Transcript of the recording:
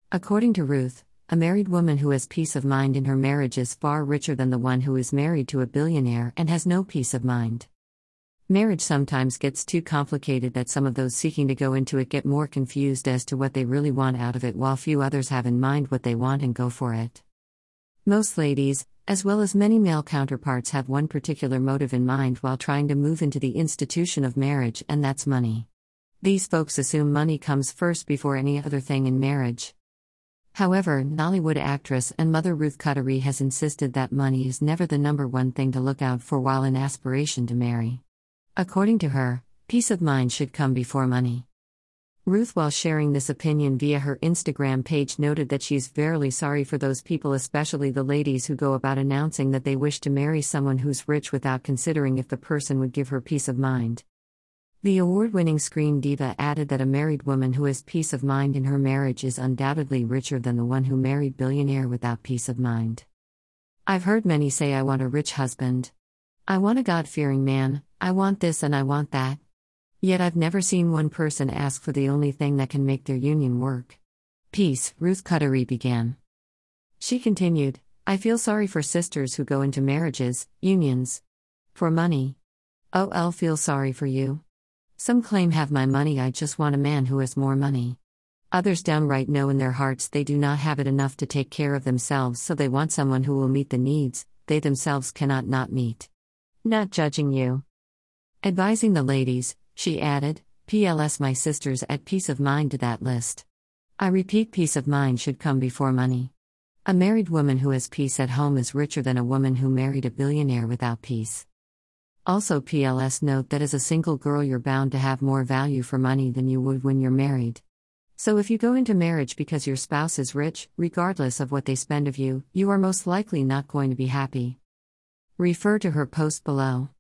According to Ruth, a married woman who has peace of mind in her marriage is far richer than the one who is married to a billionaire and has no peace of mind. Marriage sometimes gets too complicated that some of those seeking to go into it get more confused as to what they really want out of it, while few others have in mind what they want and go for it. Most ladies, as well as many male counterparts, have one particular motive in mind while trying to move into the institution of marriage, and that's money. These folks assume money comes first before any other thing in marriage. However, Nollywood actress and mother Ruth Cuttery has insisted that money is never the number one thing to look out for while in aspiration to marry. According to her, peace of mind should come before money. Ruth, while sharing this opinion via her Instagram page, noted that she's verily sorry for those people, especially the ladies who go about announcing that they wish to marry someone who's rich without considering if the person would give her peace of mind. The award-winning screen diva added that a married woman who has peace of mind in her marriage is undoubtedly richer than the one who married billionaire without peace of mind. I've heard many say, I want a rich husband. I want a God-fearing man, I want this and I want that. Yet I've never seen one person ask for the only thing that can make their union work. Peace, Ruth Cuttery began. She continued, I feel sorry for sisters who go into marriages, unions, for money. I'll feel sorry for you. Some claim have my money, I just want a man who has more money. Others downright know in their hearts they do not have it enough to take care of themselves, so they want someone who will meet the needs they themselves cannot not meet. Not judging you. Advising the ladies, she added, PLS, my sisters add peace of mind to that list. I repeat, peace of mind should come before money. A married woman who has peace at home is richer than a woman who married a billionaire without peace. Also, PLS, note that as a single girl you're bound to have more value for money than you would when you're married. So if you go into marriage because your spouse is rich, regardless of what they spend of you, you are most likely not going to be happy. Refer to her post below.